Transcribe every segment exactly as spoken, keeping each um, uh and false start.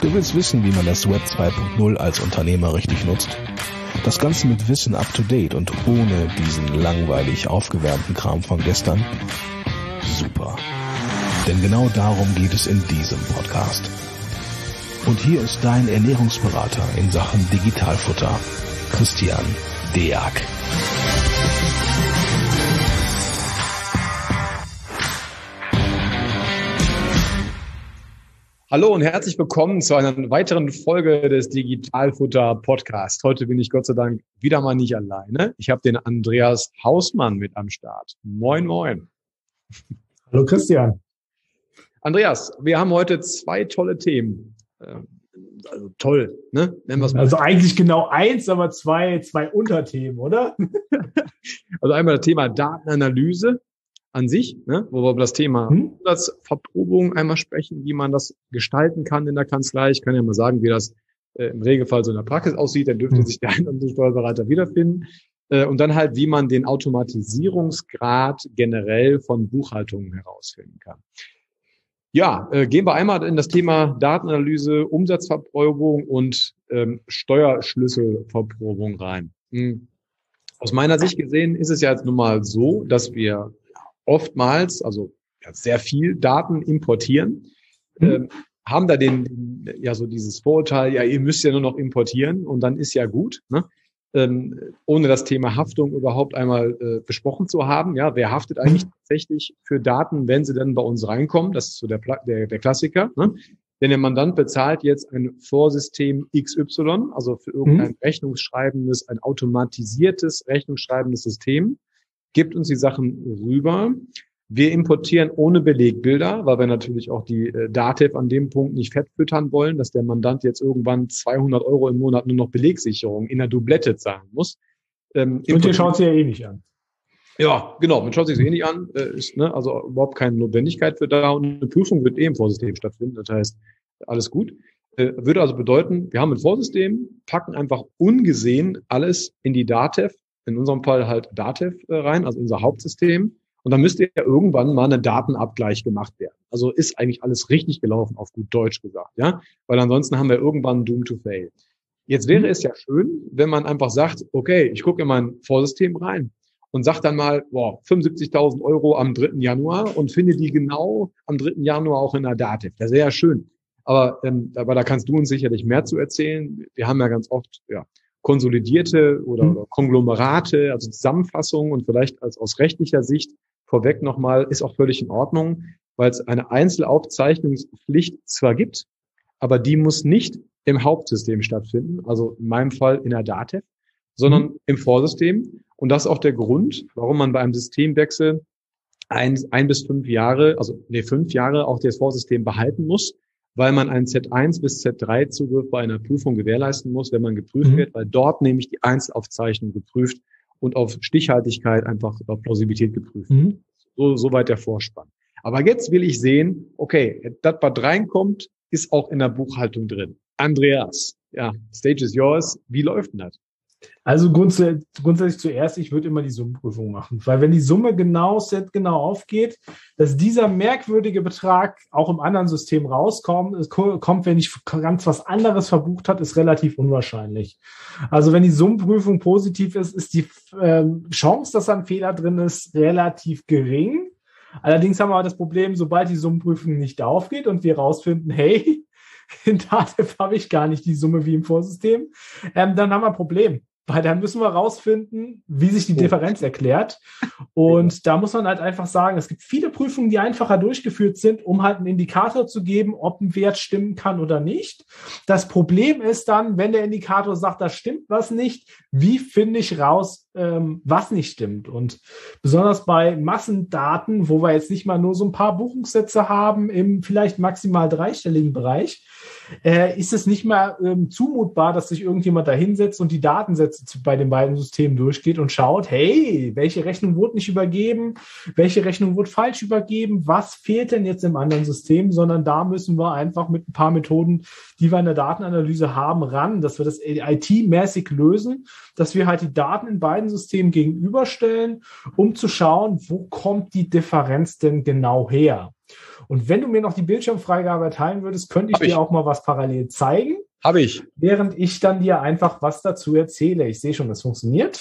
Du willst wissen, wie man das Web zwei Punkt null als Unternehmer richtig nutzt? Das Ganze mit Wissen up to date und ohne diesen langweilig aufgewärmten Kram von gestern? Super. Denn genau darum geht es in diesem Podcast. Und hier ist dein Ernährungsberater in Sachen Digitalfutter, Christian Deak. Hallo und herzlich willkommen zu einer weiteren Folge des Digitalfutter Podcast. Heute bin ich Gott sei Dank wieder mal nicht alleine. Ich habe den Andreas Hausmann mit am Start. Moin, moin. Hallo Christian. Andreas, wir haben heute zwei tolle Themen. Also toll, ne? Nennen wir es mal. Also eigentlich genau eins, aber zwei, zwei Unterthemen, oder? Also einmal das Thema Datenanalyse an sich, ne, wo wir über das Thema hm? Umsatzverprobung einmal sprechen, wie man das gestalten kann in der Kanzlei. Ich kann ja mal sagen, wie das äh, im Regelfall so in der Praxis aussieht. Dann dürfte hm. sich der ein oder andere Steuerberater wiederfinden. Äh, und dann halt, wie man den Automatisierungsgrad generell von Buchhaltungen herausfinden kann. Ja, äh, gehen wir einmal in das Thema Datenanalyse, Umsatzverprobung und ähm, Steuerschlüsselverprobung rein. Hm. Aus meiner Sicht gesehen ist es ja jetzt nun mal so, dass wir oftmals, also ja, sehr viel Daten importieren, mhm. ähm, haben da den, den, ja so dieses Vorurteil, ja, ihr müsst ja nur noch importieren und dann ist ja gut, ne? Ähm, ohne das Thema Haftung überhaupt einmal äh, besprochen zu haben. Ja, wer haftet eigentlich mhm. tatsächlich für Daten, wenn sie dann bei uns reinkommen? Das ist so der, der, der Klassiker, ne? Denn der Mandant bezahlt jetzt ein Vorsystem X Y, also für irgendein mhm. rechnungsschreibendes, ein automatisiertes rechnungsschreibendes System, gibt uns die Sachen rüber. Wir importieren ohne Belegbilder, weil wir natürlich auch die äh, Datev an dem Punkt nicht fett füttern wollen, dass der Mandant jetzt irgendwann zweihundert Euro im Monat nur noch Belegsicherung in der Doublette zahlen muss. Ähm, Und ihr schaut sie ja eh nicht an. Ja, genau, man schaut sich sie eh nicht an, äh, ist ne, also überhaupt keine Notwendigkeit für da und eine Prüfung wird eh im Vorsystem stattfinden, das heißt, alles gut. Äh, würde also bedeuten, wir haben ein Vorsystem, packen einfach ungesehen alles in die Datev, in unserem Fall halt Datev äh, rein, also unser Hauptsystem. Und dann müsste ja irgendwann mal ein Datenabgleich gemacht werden. Also ist eigentlich alles richtig gelaufen, auf gut Deutsch gesagt, ja? Weil ansonsten haben wir irgendwann Doom to Fail. Jetzt wäre es ja schön, wenn man einfach sagt, okay, ich gucke in mein Vorsystem rein und sag dann mal, boah, fünfundsiebzigtausend Euro am dritten Januar und finde die genau am dritten Januar auch in der Datev. Das wäre ja schön. Aber, ähm, aber da kannst du uns sicherlich mehr zu erzählen. Wir haben ja ganz oft, ja, konsolidierte oder, oder Konglomerate, also Zusammenfassungen und vielleicht als aus rechtlicher Sicht vorweg nochmal, ist auch völlig in Ordnung, weil es eine Einzelaufzeichnungspflicht zwar gibt, aber die muss nicht im Hauptsystem stattfinden, also in meinem Fall in der Datev, sondern mhm. im Vorsystem. Und das ist auch der Grund, warum man bei einem Systemwechsel ein, ein bis fünf Jahre, also nee, fünf Jahre auch das Vorsystem behalten muss, weil man einen Z eins bis Z drei Zugriff bei einer Prüfung gewährleisten muss, wenn man geprüft mhm. wird, weil dort nämlich die Einzelaufzeichnung geprüft und auf Stichhaltigkeit einfach auf Plausibilität geprüft. Mhm. So, soweit der Vorspann. Aber jetzt will ich sehen, okay, das, was reinkommt, ist auch in der Buchhaltung drin. Andreas, ja, Stage is yours. Wie läuft denn das? Also grundsätzlich, grundsätzlich zuerst, ich würde immer die Summenprüfung machen, weil wenn die Summe genau, set genau aufgeht, dass dieser merkwürdige Betrag auch im anderen System rauskommt, es kommt, wenn ich ganz was anderes verbucht hat, ist relativ unwahrscheinlich. Also wenn die Summenprüfung positiv ist, ist die äh, Chance, dass da ein Fehler drin ist, relativ gering. Allerdings haben wir das Problem, sobald die Summenprüfung nicht aufgeht und wir rausfinden, hey, in Datev habe ich gar nicht die Summe wie im Vorsystem, ähm, dann haben wir ein Problem. Weil dann müssen wir rausfinden, wie sich die Differenz erklärt. Und da muss man halt einfach sagen, es gibt viele Prüfungen, die einfacher durchgeführt sind, um halt einen Indikator zu geben, ob ein Wert stimmen kann oder nicht. Das Problem ist dann, wenn der Indikator sagt, da stimmt was nicht, wie finde ich raus, ähm, was nicht stimmt? Und besonders bei Massendaten, wo wir jetzt nicht mal nur so ein paar Buchungssätze haben, im vielleicht maximal dreistelligen Bereich, äh, ist es nicht mehr ähm, zumutbar, dass sich irgendjemand da hinsetzt und die Datensätze zu, bei den beiden Systemen durchgeht und schaut, hey, welche Rechnung wurde nicht übergeben, welche Rechnung wurde falsch übergeben, was fehlt denn jetzt im anderen System, sondern da müssen wir einfach mit ein paar Methoden, die wir in der Datenanalyse haben, ran, dass wir das I T-mäßig lösen, dass wir halt die Daten in beiden Systemen gegenüberstellen, um zu schauen, wo kommt die Differenz denn genau her? Und wenn du mir noch die Bildschirmfreigabe erteilen würdest, könnte ich Hab ich. dir auch mal was parallel zeigen, Habe ich. während ich dann dir einfach was dazu erzähle. Ich sehe schon, das funktioniert.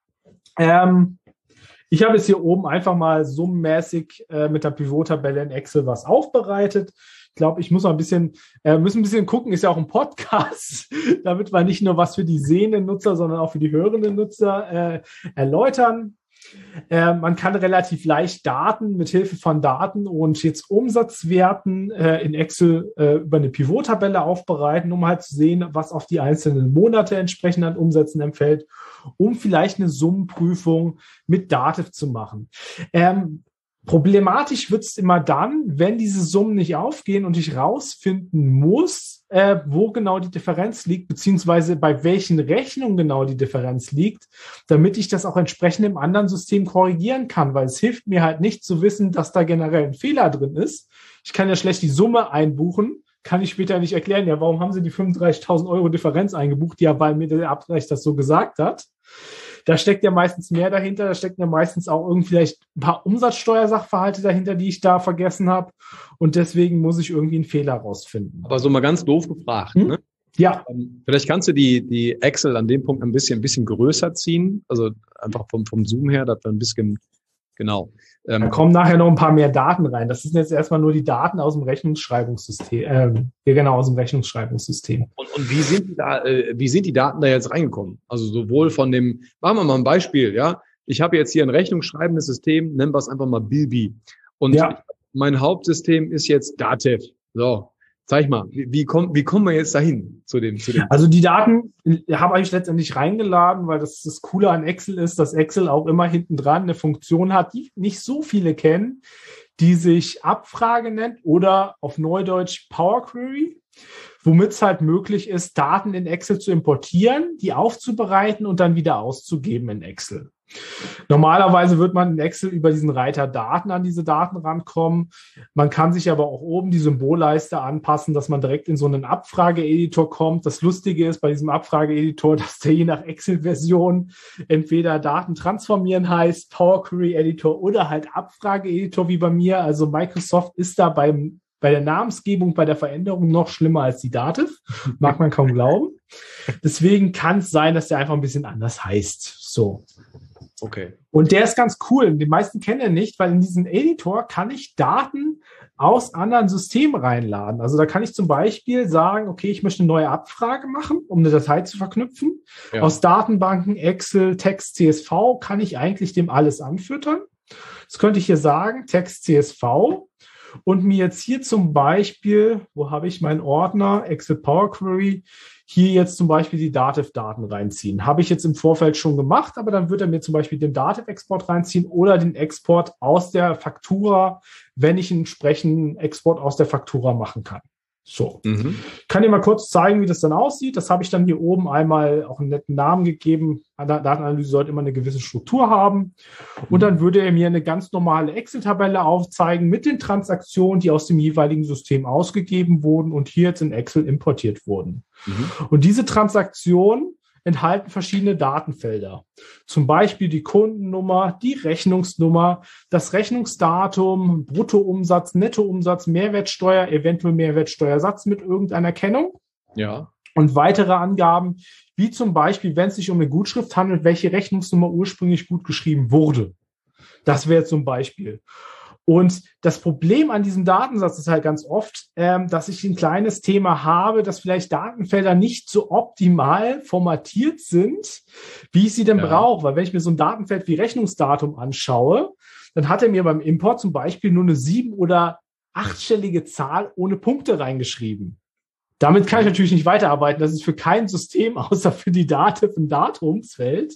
Ähm, ich habe jetzt hier oben einfach mal summenmäßig äh, mit der Pivot-Tabelle in Excel was aufbereitet. Ich glaube, ich muss mal ein bisschen, äh, müssen ein bisschen gucken, ist ja auch ein Podcast, damit wir nicht nur was für die sehenden Nutzer, sondern auch für die hörenden Nutzer äh, erläutern. Äh, man kann relativ leicht Daten mit Hilfe von Daten und jetzt Umsatzwerten äh, in Excel äh, über eine Pivot-Tabelle aufbereiten, um halt zu sehen, was auf die einzelnen Monate entsprechend an Umsätzen empfällt, um vielleicht eine Summenprüfung mit Dativ zu machen. Ähm, Problematisch wird es immer dann, wenn diese Summen nicht aufgehen und ich rausfinden muss, äh, wo genau die Differenz liegt, beziehungsweise bei welchen Rechnungen genau die Differenz liegt, damit ich das auch entsprechend im anderen System korrigieren kann, weil es hilft mir halt nicht zu wissen, dass da generell ein Fehler drin ist. Ich kann ja schlecht die Summe einbuchen, kann ich später nicht erklären, ja, warum haben Sie die fünfunddreißigtausend Euro Differenz eingebucht? Ja, weil mir der Abgleich das so gesagt hat. Da steckt ja meistens mehr dahinter, da stecken ja meistens auch irgendwie vielleicht ein paar Umsatzsteuersachverhalte dahinter, die ich da vergessen habe. Und deswegen muss ich irgendwie einen Fehler rausfinden. Aber so mal ganz doof gefragt, Hm? ne? Ja. Vielleicht kannst du die, die Excel an dem Punkt ein bisschen, ein bisschen größer ziehen. Also einfach vom, vom Zoom her, dass wir ein bisschen, genau. Da Ähm, kommen nachher noch ein paar mehr Daten rein. Das sind jetzt erstmal nur die Daten aus dem Rechnungsschreibungssystem, äh, ja, genau, aus dem Rechnungsschreibungssystem. Und, und wie sind die da, äh, wie sind die Daten da jetzt reingekommen? Also sowohl von dem, machen wir mal ein Beispiel, ja. Ich habe jetzt hier ein rechnungsschreibendes System, nennen wir es einfach mal Bilby. Und Ja. mein Hauptsystem ist jetzt Dativ. So, zeig mal, wie, wie kommen, wie kommen wir jetzt dahin zu dem, zu dem? Also die Daten habe ich letztendlich reingeladen, weil das das Coole an Excel ist, dass Excel auch immer hinten dran eine Funktion hat, die nicht so viele kennen, die sich Abfrage nennt oder auf Neudeutsch Power Query, womit es halt möglich ist, Daten in Excel zu importieren, die aufzubereiten und dann wieder auszugeben in Excel. Normalerweise wird man in Excel über diesen Reiter Daten an diese Daten rankommen. Man kann sich aber auch oben die Symbolleiste anpassen, dass man direkt in so einen Abfrage-Editor kommt. Das Lustige ist bei diesem Abfrage-Editor, dass der je nach Excel-Version entweder Daten transformieren heißt, Power Query-Editor oder halt Abfrage-Editor wie bei mir. Also Microsoft ist da beim bei der Namensgebung, bei der Veränderung noch schlimmer als die Dativ. Mag man kaum glauben. Deswegen kann es sein, dass der einfach ein bisschen anders heißt. So. Okay. Und der ist ganz cool. Die meisten kennen ihn nicht, weil in diesem Editor kann ich Daten aus anderen Systemen reinladen. Also da kann ich zum Beispiel sagen, okay, ich möchte eine neue Abfrage machen, um eine Datei zu verknüpfen. Ja. Aus Datenbanken, Excel, Text, C S V kann ich eigentlich dem alles anfüttern. Das könnte ich hier sagen, Text, C S V. Und mir jetzt hier zum Beispiel, wo habe ich meinen Ordner, Excel Power Query, hier jetzt zum Beispiel die Dativ-Daten reinziehen. Habe ich jetzt im Vorfeld schon gemacht, aber dann wird er mir zum Beispiel den Dativ-Export reinziehen oder den Export aus der Faktura, wenn ich einen entsprechenden Export aus der Faktura machen kann. So. Mhm. Ich kann dir mal kurz zeigen, wie das dann aussieht. Das habe ich dann hier oben einmal auch einen netten Namen gegeben. Datenanalyse sollte immer eine gewisse Struktur haben. Und dann würde er mir eine ganz normale Excel-Tabelle aufzeigen mit den Transaktionen, die aus dem jeweiligen System ausgegeben wurden und hier jetzt in Excel importiert wurden. Mhm. Und diese Transaktionen enthalten verschiedene Datenfelder. Zum Beispiel die Kundennummer, die Rechnungsnummer, das Rechnungsdatum, Bruttoumsatz, Nettoumsatz, Mehrwertsteuer, eventuell Mehrwertsteuersatz mit irgendeiner Kennung. Ja. Und weitere Angaben, wie zum Beispiel, wenn es sich um eine Gutschrift handelt, welche Rechnungsnummer ursprünglich gut geschrieben wurde. Das wäre zum Beispiel. Und das Problem an diesem Datensatz ist halt ganz oft, ähm, dass ich ein kleines Thema habe, dass vielleicht Datenfelder nicht so optimal formatiert sind, wie ich sie denn ja. brauche. Weil wenn ich mir so ein Datenfeld wie Rechnungsdatum anschaue, dann hat er mir beim Import zum Beispiel nur eine sieben- oder achtstellige Zahl ohne Punkte reingeschrieben. Damit kann ich natürlich nicht weiterarbeiten. Das ist für kein System, außer für die Dativ ein Datumsfeld.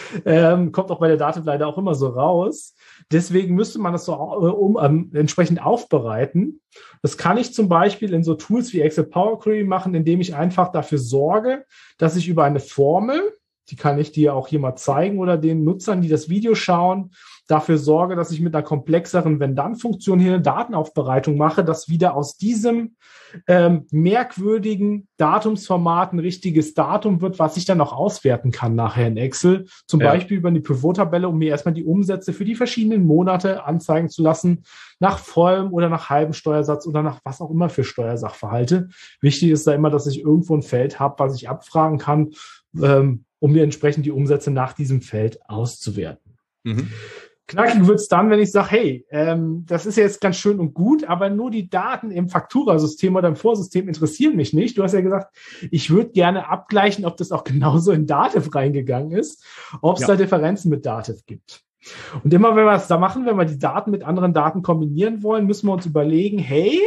Ähm, kommt auch bei der Dativ leider auch immer so raus. Deswegen müsste man das so um, um, entsprechend aufbereiten. Das kann ich zum Beispiel in so Tools wie Excel Power Query machen, indem ich einfach dafür sorge, dass ich über eine Formel die kann ich dir auch hier mal zeigen oder den Nutzern, die das Video schauen, dafür sorge, dass ich mit einer komplexeren Wenn-Dann-Funktion hier eine Datenaufbereitung mache, dass wieder aus diesem ähm, merkwürdigen Datumsformat ein richtiges Datum wird, was ich dann auch auswerten kann nachher in Excel. Zum ja. Beispiel über die Pivot-Tabelle, um mir erstmal die Umsätze für die verschiedenen Monate anzeigen zu lassen, nach vollem oder nach halbem Steuersatz oder nach was auch immer für Steuersachverhalte. Wichtig ist da immer, dass ich irgendwo ein Feld habe, was ich abfragen kann, ähm, um mir entsprechend die Umsätze nach diesem Feld auszuwerten. Mhm. Knackig wird's dann, wenn ich sage, hey, ähm, das ist ja jetzt ganz schön und gut, aber nur die Daten im Fakturasystem oder im Vorsystem interessieren mich nicht. Du hast ja gesagt, ich würde gerne abgleichen, ob das auch genauso in Dativ reingegangen ist, ob es ja. da Differenzen mit Dativ gibt. Und immer wenn wir es da machen, wenn wir die Daten mit anderen Daten kombinieren wollen, müssen wir uns überlegen, hey,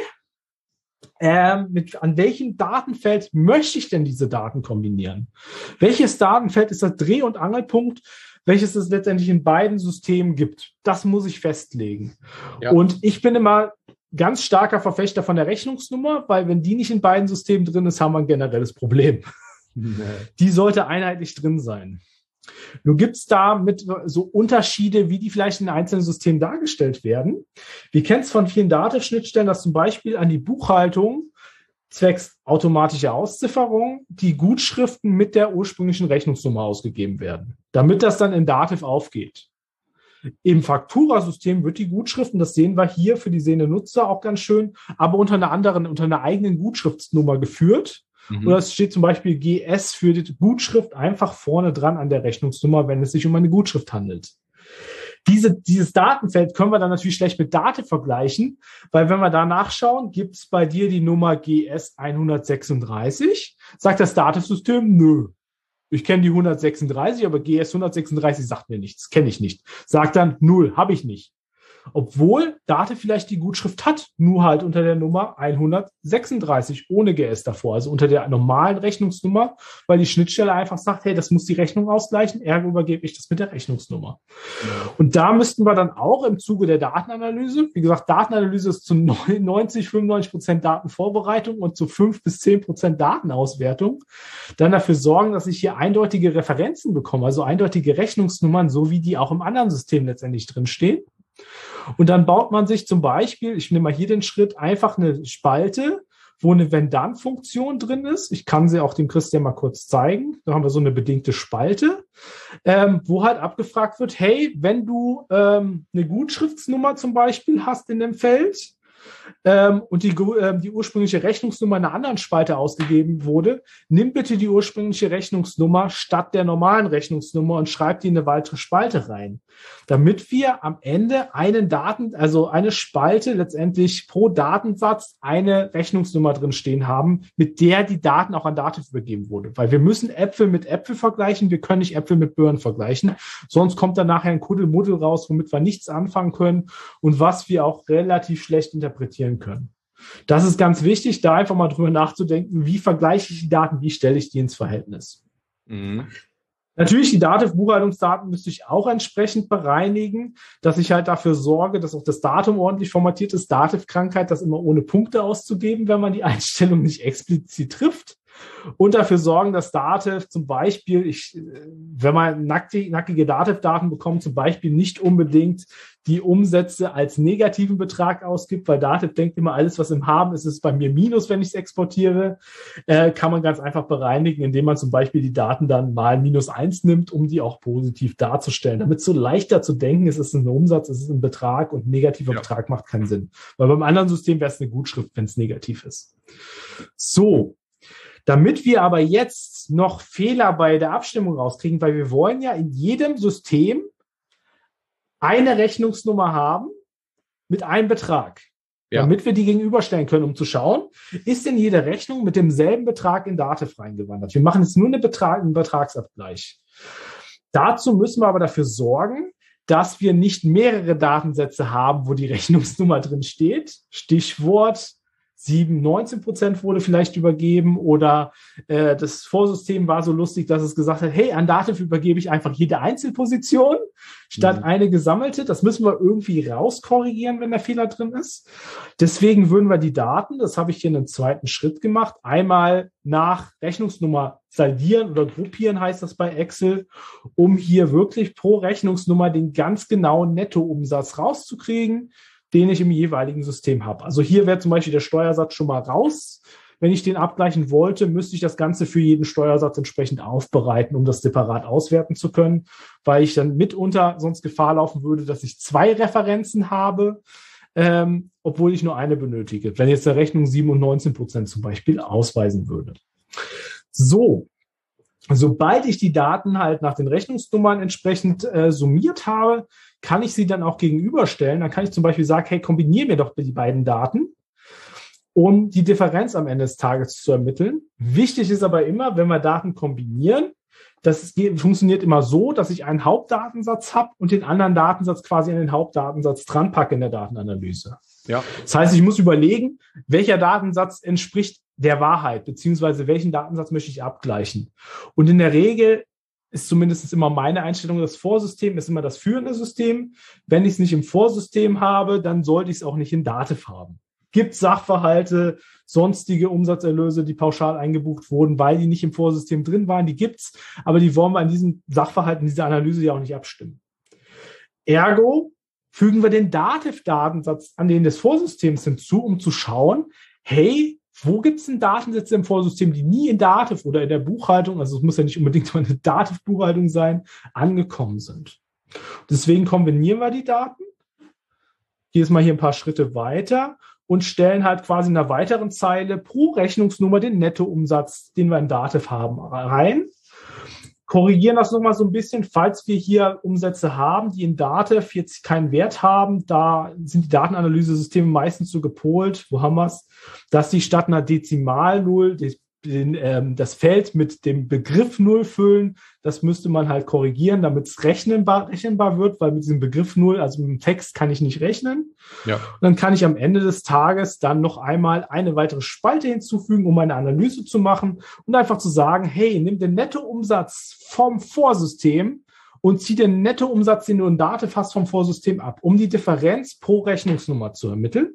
ähm, mit, an welchem Datenfeld möchte ich denn diese Daten kombinieren? Welches Datenfeld ist das Dreh- und Angelpunkt, welches es letztendlich in beiden Systemen gibt? Das muss ich festlegen. Ja. Und ich bin immer ganz starker Verfechter von der Rechnungsnummer, weil wenn die nicht in beiden Systemen drin ist, haben wir ein generelles Problem. Nee. Die sollte einheitlich drin sein. Nun gibt's da mit so Unterschiede, wie die vielleicht in einzelnen Systemen dargestellt werden. Wir kennen es von vielen Datenschnittstellen, dass zum Beispiel an die Buchhaltung zwecks automatischer Auszifferung die Gutschriften mit der ursprünglichen Rechnungsnummer ausgegeben werden, damit das dann in Dativ aufgeht. Im Fakturasystem wird die Gutschriften, das sehen wir hier für die sehenden Nutzer auch ganz schön, aber unter einer anderen, unter einer eigenen Gutschriftsnummer geführt. Mhm. Oder es steht zum Beispiel G S für die Gutschrift einfach vorne dran an der Rechnungsnummer, wenn es sich um eine Gutschrift handelt. Diese, dieses Datenfeld können wir dann natürlich schlecht mit Dativ vergleichen, weil wenn wir da nachschauen, gibt es bei dir die Nummer G S hundertsechsunddreißig. Sagt das Dativ-System, nö. Ich kenne die hundertsechsunddreißig, aber G S hundertsechsunddreißig sagt mir nichts, kenne ich nicht. Sagt dann, null, habe ich nicht. Obwohl Dativ vielleicht die Gutschrift hat, nur halt unter der Nummer hundertsechsunddreißig ohne G S davor, also unter der normalen Rechnungsnummer, weil die Schnittstelle einfach sagt, hey, das muss die Rechnung ausgleichen, ergo übergebe ich das mit der Rechnungsnummer. Ja. Und da müssten wir dann auch im Zuge der Datenanalyse, wie gesagt, Datenanalyse ist zu neunzig, fünfundneunzig Prozent Datenvorbereitung und zu fünf bis zehn Prozent Datenauswertung, dann dafür sorgen, dass ich hier eindeutige Referenzen bekomme, also eindeutige Rechnungsnummern, so wie die auch im anderen System letztendlich drinstehen. Und dann baut man sich zum Beispiel, ich nehme mal hier den Schritt, einfach eine Spalte, wo eine Wenn-Dann-Funktion drin ist. Ich kann sie auch dem Christian mal kurz zeigen. Da haben wir so eine bedingte Spalte, ähm, wo halt abgefragt wird, hey, wenn du ähm, eine Gutschriftsnummer zum Beispiel hast in dem Feld, ähm, und die, äh, die ursprüngliche Rechnungsnummer in einer anderen Spalte ausgegeben wurde, nimm bitte die ursprüngliche Rechnungsnummer statt der normalen Rechnungsnummer und schreib die in eine weitere Spalte rein, damit wir am Ende einen Daten, also eine Spalte letztendlich pro Datensatz eine Rechnungsnummer drin stehen haben, mit der die Daten auch an Dativ übergeben wurde. Weil wir müssen Äpfel mit Äpfel vergleichen, wir können nicht Äpfel mit Birnen vergleichen, sonst kommt dann nachher ein Kuddelmuddel raus, womit wir nichts anfangen können und was wir auch relativ schlecht interpretieren können. Das ist ganz wichtig, da einfach mal drüber nachzudenken, wie vergleiche ich die Daten, wie stelle ich die ins Verhältnis. Mhm. Natürlich, die Dativ-Buchhaltungsdaten müsste ich auch entsprechend bereinigen, dass ich halt dafür sorge, dass auch das Datum ordentlich formatiert ist. Dativ-Krankheit, das immer ohne Punkte auszugeben, wenn man die Einstellung nicht explizit trifft. Und dafür sorgen, dass Dativ zum Beispiel, ich, wenn man nackige, nackige Dativ-Daten bekommt, zum Beispiel nicht unbedingt die Umsätze als negativen Betrag ausgibt, weil Dativ denkt immer, alles, was im Haben ist, ist bei mir Minus, wenn ich es exportiere, äh, kann man ganz einfach bereinigen, indem man zum Beispiel die Daten dann mal minus eins nimmt, um die auch positiv darzustellen. Damit es so leichter zu denken ist, es ist ein Umsatz, es ist ein Betrag und ein negativer ja. Betrag macht keinen Sinn. Weil beim anderen System wäre es eine Gutschrift, wenn es negativ ist. So. Damit wir aber jetzt noch Fehler bei der Abstimmung rauskriegen, weil wir wollen ja in jedem System eine Rechnungsnummer haben mit einem Betrag, ja. damit wir die gegenüberstellen können, um zu schauen, ist denn jede Rechnung mit demselben Betrag in Dativ reingewandert. Wir machen jetzt nur eine Betrag, einen Betragsabgleich. Dazu müssen wir aber dafür sorgen, dass wir nicht mehrere Datensätze haben, wo die Rechnungsnummer drin steht. Stichwort sieben neunzehn Prozent wurde vielleicht übergeben oder äh, das Vorsystem war so lustig, dass es gesagt hat, hey, an Dativ übergebe ich einfach jede Einzelposition statt mhm. eine gesammelte. Das müssen wir irgendwie rauskorrigieren, wenn der Fehler drin ist. Deswegen würden wir die Daten, das habe ich hier in einem zweiten Schritt gemacht, einmal nach Rechnungsnummer saldieren oder gruppieren heißt das bei Excel, um hier wirklich pro Rechnungsnummer den ganz genauen Nettoumsatz rauszukriegen, den ich im jeweiligen System habe. Also hier wäre zum Beispiel der Steuersatz schon mal raus. Wenn ich den abgleichen wollte, müsste ich das Ganze für jeden Steuersatz entsprechend aufbereiten, um das separat auswerten zu können, weil ich dann mitunter sonst Gefahr laufen würde, dass ich zwei Referenzen habe, ähm, obwohl ich nur eine benötige, wenn jetzt der Rechnung sieben und neunzehn Prozent zum Beispiel ausweisen würde. So, sobald ich die Daten halt nach den Rechnungsnummern entsprechend äh, summiert habe, kann ich sie dann auch gegenüberstellen. Dann kann ich zum Beispiel sagen, hey, kombiniere mir doch die beiden Daten, um die Differenz am Ende des Tages zu ermitteln. Wichtig ist aber immer, wenn wir Daten kombinieren, das funktioniert immer so, dass ich einen Hauptdatensatz habe und den anderen Datensatz quasi an den Hauptdatensatz dran packe in der Datenanalyse. Ja. Das heißt, ich muss überlegen, welcher Datensatz entspricht der Wahrheit, beziehungsweise welchen Datensatz möchte ich abgleichen. Und in der Regel ist zumindest immer meine Einstellung, das Vorsystem ist immer das führende System. Wenn ich es nicht im Vorsystem habe, dann sollte ich es auch nicht in Dativ haben. Gibt Sachverhalte, sonstige Umsatzerlöse, die pauschal eingebucht wurden, weil die nicht im Vorsystem drin waren, die gibt's, aber die wollen wir an diesem Sachverhalt, in dieser Analyse ja auch nicht abstimmen. Ergo fügen wir den Dativ-Datensatz an den des Vorsystems hinzu, um zu schauen, hey, wo gibt es denn Datensätze im Vorsystem, die nie in Dativ oder in der Buchhaltung, also es muss ja nicht unbedingt mal eine Dativ-Buchhaltung sein, angekommen sind. Deswegen kombinieren wir die Daten. Hier ist mal hier ein paar Schritte weiter und stellen halt quasi in einer weiteren Zeile pro Rechnungsnummer den Nettoumsatz, den wir in Dativ haben, rein. Korrigieren das nochmal so ein bisschen, falls wir hier Umsätze haben, die in Dativ jetzt keinen Wert haben, da sind die Datenanalyse-Systeme meistens so gepolt, wo haben wir es, dass die statt einer Dezimalnull den, ähm, das Feld mit dem Begriff Null füllen. Das müsste man halt korrigieren, damit es rechenbar, rechenbar wird, weil mit diesem Begriff Null, also mit dem Text, kann ich nicht rechnen. Ja. Und dann kann ich am Ende des Tages dann noch einmal eine weitere Spalte hinzufügen, um eine Analyse zu machen und einfach zu sagen, hey, nimm den Nettoumsatz vom Vorsystem und zieh den Nettoumsatz, den du in Dativ hast, vom Vorsystem ab, um die Differenz pro Rechnungsnummer zu ermitteln.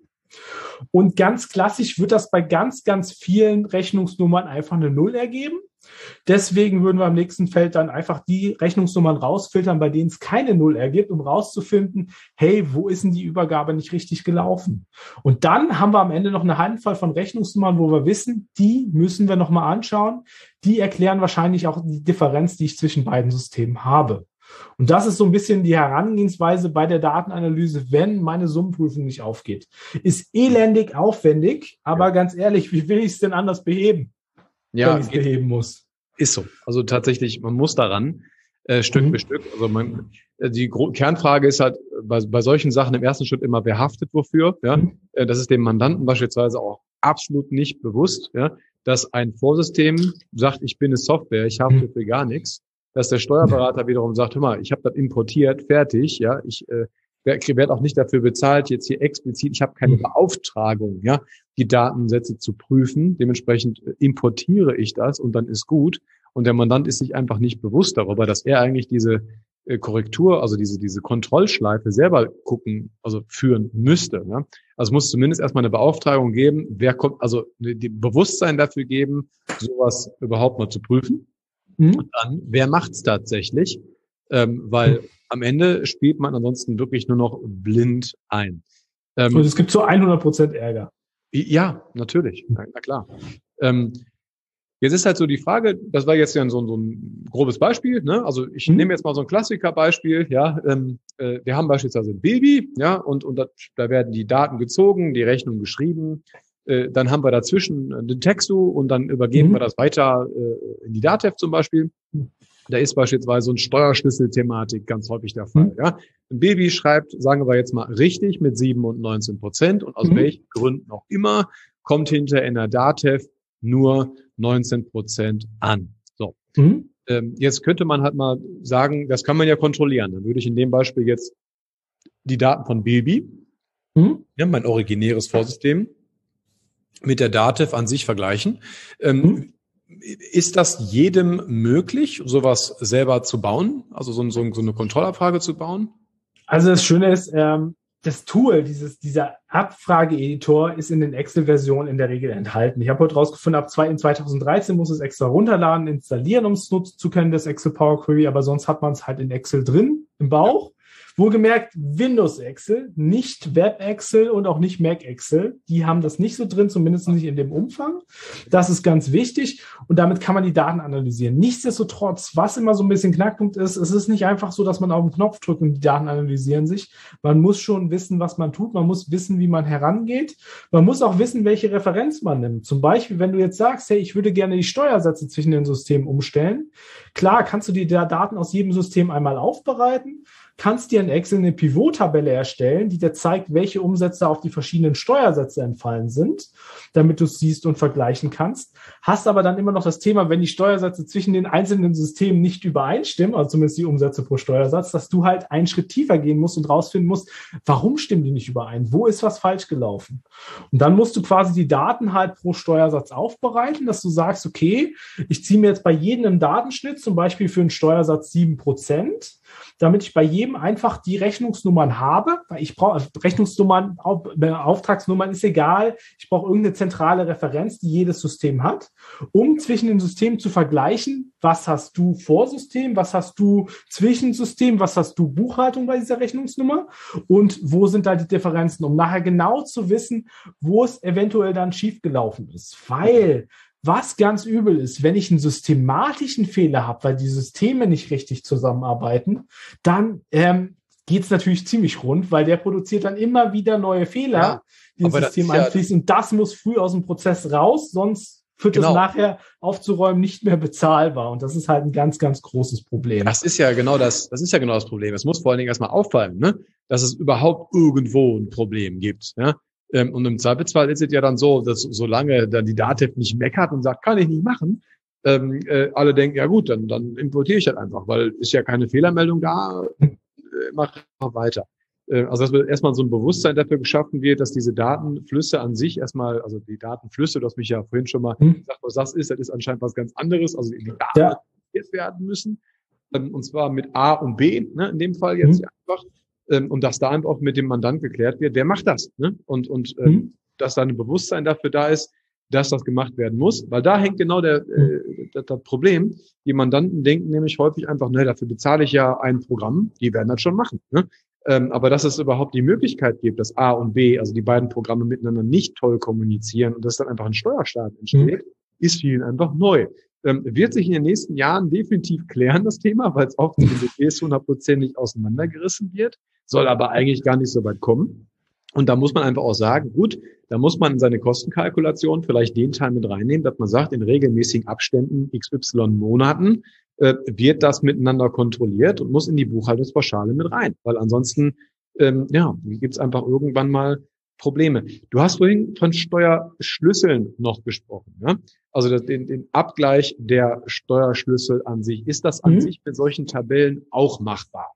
Und ganz klassisch wird das bei ganz, ganz vielen Rechnungsnummern einfach eine Null ergeben. Deswegen würden wir am nächsten Feld dann einfach die Rechnungsnummern rausfiltern, bei denen es keine Null ergibt, um rauszufinden, hey, wo ist denn die Übergabe nicht richtig gelaufen? Und dann haben wir am Ende noch eine Handvoll von Rechnungsnummern, wo wir wissen, die müssen wir nochmal anschauen. Die erklären wahrscheinlich auch die Differenz, die ich zwischen beiden Systemen habe. Und das ist so ein bisschen die Herangehensweise bei der Datenanalyse, wenn meine Summenprüfung nicht aufgeht. Ist elendig aufwendig, aber ja. Ganz ehrlich, wie will ich es denn anders beheben, ja, wenn ich es beheben muss? Ist so. Also tatsächlich, man muss daran, äh, Stück mhm. für Stück. Also man, die Gro- Kernfrage ist halt bei, bei solchen Sachen im ersten Schritt immer, wer haftet wofür? Ja, mhm. äh, das ist dem Mandanten beispielsweise auch absolut nicht bewusst, ja, dass ein Vorsystem sagt, ich bin eine Software, ich hafte mhm. für gar nichts. Dass der Steuerberater wiederum sagt, hör mal, ich habe das importiert, fertig, ja, ich äh, werde auch nicht dafür bezahlt, jetzt hier explizit, ich habe keine Beauftragung, ja, die Datensätze zu prüfen, dementsprechend äh, importiere ich das und dann ist gut. Und der Mandant ist sich einfach nicht bewusst darüber, dass er eigentlich diese äh, Korrektur, also diese diese Kontrollschleife selber gucken, also führen müsste. Ja? Also es muss zumindest erstmal eine Beauftragung geben, wer kommt, also die Bewusstsein dafür geben, sowas überhaupt mal zu prüfen. Und dann, wer macht's tatsächlich? Ähm, weil am Ende spielt man ansonsten wirklich nur noch blind ein. Ähm, Und es gibt so hundert Prozent Ärger. Ja, natürlich. Na, na klar. Ähm, jetzt ist halt so die Frage, das war jetzt ja so, so ein grobes Beispiel, ne? Also ich mhm. nehme jetzt mal so ein Klassikerbeispiel, ja. Ähm, äh, wir haben beispielsweise ein Baby, ja, und, und da, da werden die Daten gezogen, die Rechnung geschrieben. Dann haben wir dazwischen den Textu und dann übergeben mhm. wir das weiter in die Datev zum Beispiel. Da ist beispielsweise so eine Steuerschlüssel-Thematik ganz häufig der Fall. Mhm. Ja. Ein Baby schreibt, sagen wir jetzt mal richtig, mit sieben und neunzehn Prozent und aus mhm. welchen Gründen auch immer kommt hinter in der Datev nur neunzehn Prozent an. So. Mhm. Ähm, jetzt könnte man halt mal sagen, das kann man ja kontrollieren. Dann würde ich in dem Beispiel jetzt die Daten von Baby, mhm. ja, mein originäres Vorsystem, mit der Datev an sich vergleichen. Ähm, Hm? Ist das jedem möglich, sowas selber zu bauen? Also so, so, so eine Kontrollabfrage zu bauen? Also das Schöne ist, ähm, das Tool, dieses, dieser Abfrage-Editor ist in den Excel-Versionen in der Regel enthalten. Ich habe heute rausgefunden, ab zwanzig dreizehn muss es extra runterladen, installieren, um es nutzen zu können, das Excel Power Query, aber sonst hat man es halt in Excel drin, im Bauch. Wohlgemerkt Windows Excel, nicht Web Excel und auch nicht Mac Excel. Die haben das nicht so drin, zumindest nicht in dem Umfang. Das ist ganz wichtig und damit kann man die Daten analysieren. Nichtsdestotrotz, was immer so ein bisschen Knackpunkt ist, es ist nicht einfach so, dass man auf den Knopf drückt und die Daten analysieren sich. Man muss schon wissen, was man tut. Man muss wissen, wie man herangeht. Man muss auch wissen, welche Referenz man nimmt. Zum Beispiel, wenn du jetzt sagst, hey, ich würde gerne die Steuersätze zwischen den Systemen umstellen. Klar, kannst du die Daten aus jedem System einmal aufbereiten, kannst dir in Excel eine Pivot-Tabelle erstellen, die dir zeigt, welche Umsätze auf die verschiedenen Steuersätze entfallen sind, damit du es siehst und vergleichen kannst. Hast aber dann immer noch das Thema, wenn die Steuersätze zwischen den einzelnen Systemen nicht übereinstimmen, also zumindest die Umsätze pro Steuersatz, dass du halt einen Schritt tiefer gehen musst und rausfinden musst, warum stimmen die nicht überein? Wo ist was falsch gelaufen? Und dann musst du quasi die Daten halt pro Steuersatz aufbereiten, dass du sagst, okay, ich ziehe mir jetzt bei jedem einen Datenschnitt, zum Beispiel für einen Steuersatz sieben Prozent, damit ich bei jedem einfach die Rechnungsnummern habe, weil ich brauche also Rechnungsnummern, Auftragsnummern ist egal, ich brauche irgendeine zentrale Referenz, die jedes System hat, um zwischen den Systemen zu vergleichen, was hast du Vorsystem, was hast du Zwischensystem, was hast du Buchhaltung bei dieser Rechnungsnummer und wo sind da die Differenzen, um nachher genau zu wissen, wo es eventuell dann schiefgelaufen ist, weil was ganz übel ist, wenn ich einen systematischen Fehler habe, weil die Systeme nicht richtig zusammenarbeiten, dann ähm, geht es natürlich ziemlich rund, weil der produziert dann immer wieder neue Fehler, ja, die ins System einfließen. Ja, und das muss früh aus dem Prozess raus, sonst wird genau. es nachher aufzuräumen nicht mehr bezahlbar. Und das ist halt ein ganz, ganz großes Problem. Das ist ja genau das, das ist ja genau das Problem. Es muss vor allen Dingen erstmal auffallen, ne, dass es überhaupt irgendwo ein Problem gibt. Ja? Und im Zweifelsfall ist es ja dann so, dass solange dann die Datev nicht meckert und sagt, kann ich nicht machen, ähm, äh, alle denken, ja gut, dann, dann importiere ich das einfach, weil ist ja keine Fehlermeldung da, äh, mach einfach weiter. Äh, also dass erstmal so ein Bewusstsein dafür geschaffen wird, dass diese Datenflüsse an sich erstmal, also die Datenflüsse, du hast mich ja vorhin schon mal hm. gesagt, was das ist, das ist anscheinend was ganz anderes, also die Daten ja. werden müssen, ähm, und zwar mit A und B, ne, in dem Fall jetzt hm. einfach. Und dass da einfach auch mit dem Mandant geklärt wird, der macht das. Ne? Und, und mhm. ähm, dass da ein Bewusstsein dafür da ist, dass das gemacht werden muss. Weil da hängt genau der, äh, das, das Problem. Die Mandanten denken nämlich häufig einfach, ne, dafür bezahle ich ja ein Programm, die werden das schon machen. Ne? Ähm, aber dass es überhaupt die Möglichkeit gibt, dass A und B, also die beiden Programme miteinander nicht toll kommunizieren und dass dann einfach ein Steuerstaat entsteht, mhm. ist vielen einfach neu. Ähm, wird sich in den nächsten Jahren definitiv klären, das Thema, weil es oft in den Budgets hundertprozentig auseinandergerissen wird, soll aber eigentlich gar nicht so weit kommen. Und da muss man einfach auch sagen, gut, da muss man in seine Kostenkalkulation vielleicht den Teil mit reinnehmen, dass man sagt, in regelmäßigen Abständen X Y Monaten äh, wird das miteinander kontrolliert und muss in die Buchhaltungspauschale mit rein. Weil ansonsten, ähm, ja, gibt's einfach irgendwann mal Probleme. Du hast vorhin von Steuerschlüsseln noch gesprochen, ja? Also das, den, den Abgleich der Steuerschlüssel an sich. Ist das an mhm. sich mit solchen Tabellen auch machbar?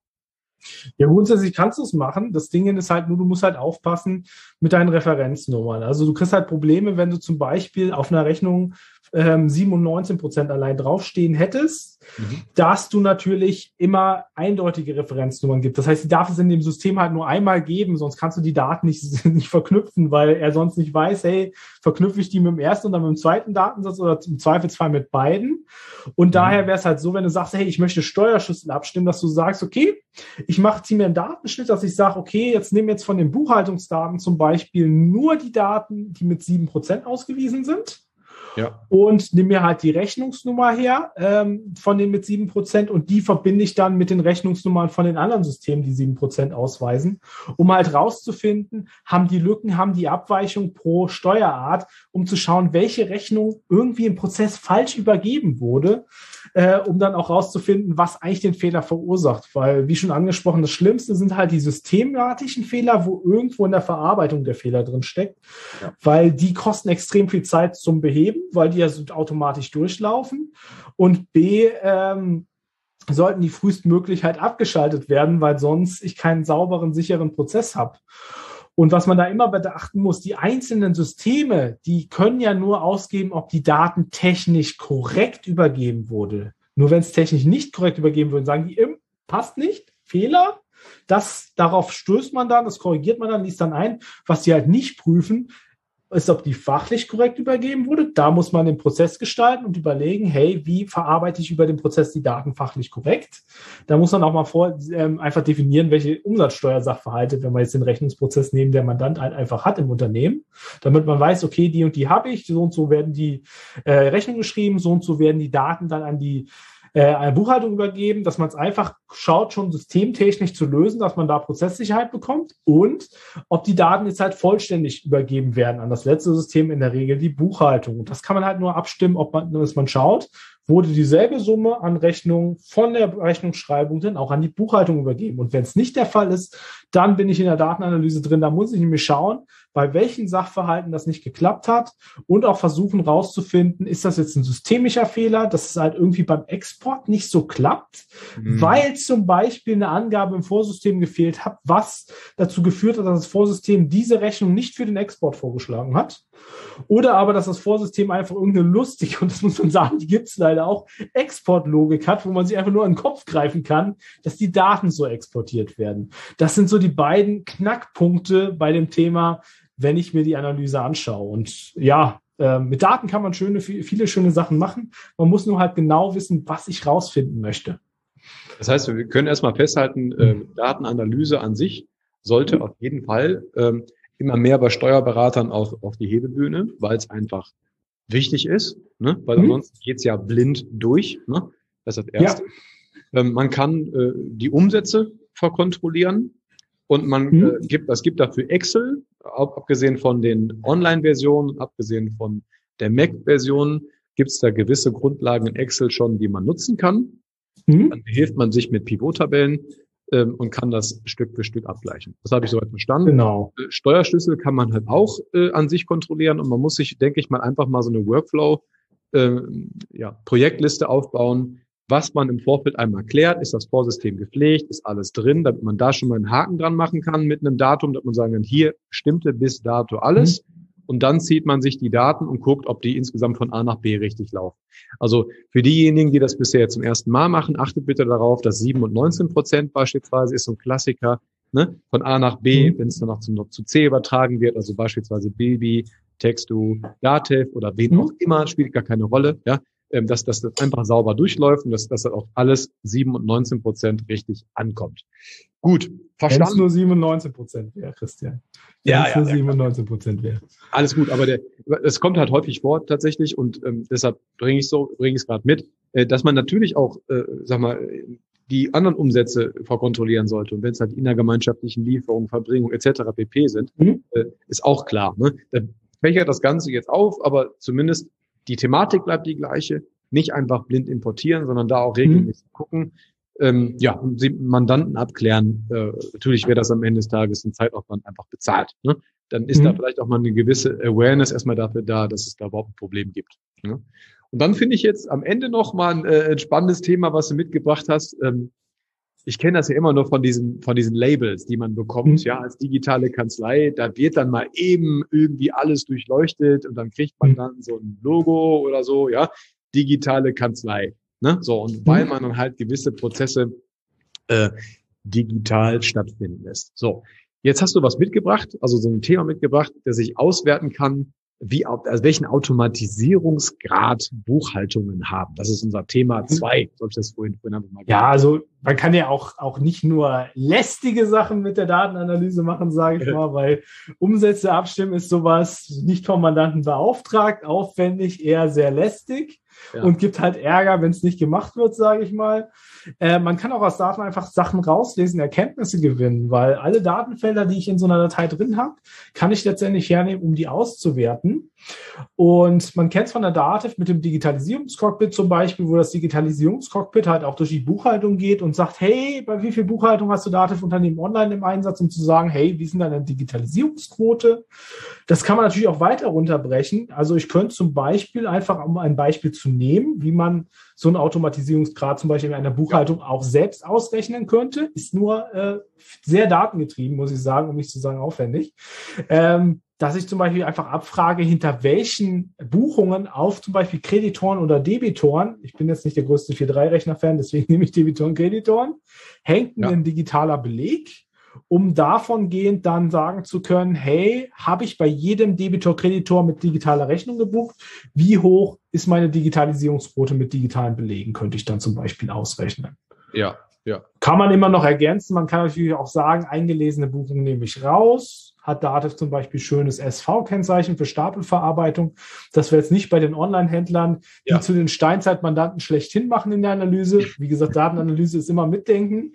Ja, grundsätzlich kannst du es machen. Das Ding ist halt nur, du musst halt aufpassen mit deinen Referenznummern. Also du kriegst halt Probleme, wenn du zum Beispiel auf einer Rechnung ähm, sieben und neunzehn Prozent allein draufstehen hättest, mhm. dass du natürlich immer eindeutige Referenznummern gibst. Das heißt, die darf es in dem System halt nur einmal geben, sonst kannst du die Daten nicht, nicht verknüpfen, weil er sonst nicht weiß, hey, verknüpfe ich die mit dem ersten oder mit dem zweiten Datensatz oder im Zweifelsfall mit beiden. Und mhm. daher wäre es halt so, wenn du sagst, hey, ich möchte Steuerschlüssel abstimmen, dass du sagst, okay, ich mache, ziehe mir einen Datenschnitt, dass ich sage, okay, jetzt nehme jetzt von den Buchhaltungsdaten zum Beispiel nur die Daten, die mit sieben Prozent ausgewiesen sind. Ja. Und nimm mir halt die Rechnungsnummer her ähm, von den mit sieben Prozent und die verbinde ich dann mit den Rechnungsnummern von den anderen Systemen, die sieben Prozent ausweisen, um halt rauszufinden, haben die Lücken, haben die Abweichung pro Steuerart, um zu schauen, welche Rechnung irgendwie im Prozess falsch übergeben wurde, äh, um dann auch rauszufinden, was eigentlich den Fehler verursacht. Weil, wie schon angesprochen, das Schlimmste sind halt die systematischen Fehler, wo irgendwo in der Verarbeitung der Fehler drin steckt, ja. weil die kosten extrem viel Zeit zum Beheben, weil die ja so automatisch durchlaufen. Und B, ähm, sollten die frühestmöglich halt abgeschaltet werden, weil sonst ich keinen sauberen, sicheren Prozess habe. Und was man da immer beachten muss, die einzelnen Systeme, die können ja nur ausgeben, ob die Daten technisch korrekt übergeben wurde. Nur wenn es technisch nicht korrekt übergeben wird, sagen die, passt nicht, Fehler. Das, darauf stößt man dann, das korrigiert man dann, liest dann ein. Was die halt nicht prüfen, ist, ob die fachlich korrekt übergeben wurde. Da muss man den Prozess gestalten und überlegen, hey, wie verarbeite ich über den Prozess die Daten fachlich korrekt? Da muss man auch mal vor, ähm, einfach definieren, welche Umsatzsteuersachverhalte, wenn wir jetzt den Rechnungsprozess nehmen, der Mandant halt einfach hat im Unternehmen, damit man weiß, okay, die und die habe ich, so und so werden die äh, Rechnungen geschrieben, so und so werden die Daten dann an die äh, eine Buchhaltung übergeben, dass man es einfach schaut, schon systemtechnisch zu lösen, dass man da Prozesssicherheit bekommt und ob die Daten jetzt halt vollständig übergeben werden an das letzte System, in der Regel die Buchhaltung. Und das kann man halt nur abstimmen, ob man, dass man schaut, wurde dieselbe Summe an Rechnungen von der Rechnungsschreibung dann auch an die Buchhaltung übergeben. Und wenn es nicht der Fall ist, dann bin ich in der Datenanalyse drin. Da muss ich nämlich schauen, bei welchen Sachverhalten das nicht geklappt hat und auch versuchen rauszufinden, ist das jetzt ein systemischer Fehler, dass es halt irgendwie beim Export nicht so klappt, mhm. weil zum Beispiel eine Angabe im Vorsystem gefehlt hat, was dazu geführt hat, dass das Vorsystem diese Rechnung nicht für den Export vorgeschlagen hat. Oder aber, dass das Vorsystem einfach irgendeine lustige, und das muss man sagen, die gibt es leider auch, Exportlogik hat, wo man sich einfach nur an den Kopf greifen kann, dass die Daten so exportiert werden. Das sind so die beiden Knackpunkte bei dem Thema, wenn ich mir die Analyse anschaue. Und ja, äh, mit Daten kann man schöne, viele schöne Sachen machen. Man muss nur halt genau wissen, was ich rausfinden möchte. Das heißt, wir können erstmal festhalten, äh, Datenanalyse an sich sollte auf jeden Fall ähm, immer mehr bei Steuerberatern auf, auf die Hebebühne, weil es einfach wichtig ist, ne? Weil mhm. ansonsten geht's ja blind durch. Ne? Das ist das Erste. Ja. Ähm, man kann äh, die Umsätze verkontrollieren und man mhm. äh, gibt, es gibt dafür Excel, ab, abgesehen von den Online-Versionen, abgesehen von der Mac-Version, gibt's da gewisse Grundlagen in Excel schon, die man nutzen kann. Mhm. Dann hilft man sich mit Pivot-Tabellen ähm, und kann das Stück für Stück abgleichen. Das habe ich soweit verstanden. Genau. Äh, Steuerschlüssel kann man halt auch äh, an sich kontrollieren und man muss sich, denke ich mal, einfach mal so eine Workflow, äh, ja, Projektliste aufbauen, was man im Vorfeld einmal klärt. Ist das Vorsystem gepflegt? Ist alles drin? Damit man da schon mal einen Haken dran machen kann mit einem Datum, dass man sagen kann, hier stimmte bis dato alles. Mhm. Und dann zieht man sich die Daten und guckt, ob die insgesamt von A nach B richtig laufen. Also für diejenigen, die das bisher zum ersten Mal machen, achtet bitte darauf, dass sieben und neunzehn Prozent beispielsweise ist so ein Klassiker, ne, von A nach B, mhm. wenn es dann noch zu, noch zu C übertragen wird, also beispielsweise Bilby, Textu, Datev oder wen mhm. auch immer, spielt gar keine Rolle, ja, ähm, dass, dass das einfach sauber durchläuft und dass, dass das auch alles sieben und neunzehn Prozent richtig ankommt. Gut, verstanden. Wenn es nur siebenundneunzig Prozent wäre, Christian. Ja, ja, nur siebenundneunzig Prozent wäre. Alles gut, aber der, es kommt halt häufig vor tatsächlich und ähm, deshalb bringe ich so, bringe ich es gerade mit, äh, dass man natürlich auch, äh, sag mal, die anderen Umsätze verkontrollieren sollte. Und wenn es halt innergemeinschaftlichen Lieferungen, Verbringung et cetera pp. Sind, mhm. äh, ist auch klar. Ne? Da fächert das Ganze jetzt auf, aber zumindest die Thematik bleibt die gleiche. Nicht einfach blind importieren, sondern da auch regelmäßig mhm. gucken. Ähm, ja, und die Mandanten abklären. Äh, natürlich wäre das am Ende des Tages ein Zeitaufwand einfach bezahlt. Ne? Dann ist mhm. da vielleicht auch mal eine gewisse Awareness erstmal dafür da, dass es da überhaupt ein Problem gibt. Ne? Und dann finde ich jetzt am Ende noch mal ein, äh, ein spannendes Thema, was du mitgebracht hast. Ähm, ich kenne das ja immer nur von diesen von diesen Labels, die man bekommt, mhm. ja, als digitale Kanzlei. Da wird dann mal eben irgendwie alles durchleuchtet und dann kriegt man dann so ein Logo oder so, ja, digitale Kanzlei. Ne? So, und weil man dann halt gewisse Prozesse äh, digital stattfinden lässt. So, jetzt hast du was mitgebracht, also so ein Thema mitgebracht, das ich auswerten kann, wie also welchen Automatisierungsgrad Buchhaltungen haben. Das ist unser Thema zwei. Soll ich das vorhin, vorhin mal ja, also man kann ja auch auch nicht nur lästige Sachen mit der Datenanalyse machen, sage ich mal, weil Umsätze abstimmen ist sowas nicht vom Mandanten beauftragt, aufwendig, eher sehr lästig. Ja. Und gibt halt Ärger, wenn es nicht gemacht wird, sage ich mal. Äh, man kann auch aus Daten einfach Sachen rauslesen, Erkenntnisse gewinnen, weil alle Datenfelder, die ich in so einer Datei drin habe, kann ich letztendlich hernehmen, um die auszuwerten. Und man kennt es von der Datev mit dem Digitalisierungscockpit zum Beispiel, wo das Digitalisierungscockpit halt auch durch die Buchhaltung geht und und sagt, hey, bei wie viel Buchhaltung hast du Dativ-Unternehmen online im Einsatz, um zu sagen, hey, wie ist denn deine Digitalisierungsquote? Das kann man natürlich auch weiter runterbrechen. Also ich könnte zum Beispiel einfach, um ein Beispiel zu nehmen, wie man so einen Automatisierungsgrad zum Beispiel in einer Buchhaltung auch selbst ausrechnen könnte, ist nur äh, sehr datengetrieben, muss ich sagen, um nicht zu sagen aufwendig. Ähm, dass ich zum Beispiel einfach abfrage, hinter welchen Buchungen auf zum Beispiel Kreditoren oder Debitoren, ich bin jetzt nicht der größte vier drei Rechner-Fan, deswegen nehme ich Debitoren, Kreditoren, hängt ja. ein digitaler Beleg, um davon gehend dann sagen zu können, hey, habe ich bei jedem Debitor, Kreditor mit digitaler Rechnung gebucht? Wie hoch ist meine Digitalisierungsquote mit digitalen Belegen? Könnte ich dann zum Beispiel ausrechnen. Ja, ja. Kann man immer noch ergänzen. Man kann natürlich auch sagen, eingelesene Buchungen nehme ich raus. Hat Dativ zum Beispiel schönes S V-Kennzeichen für Stapelverarbeitung, dass wir jetzt nicht bei den Online-Händlern, die ja. zu den Steinzeitmandanten schlechthin machen in der Analyse. Wie gesagt, Datenanalyse ist immer mitdenken.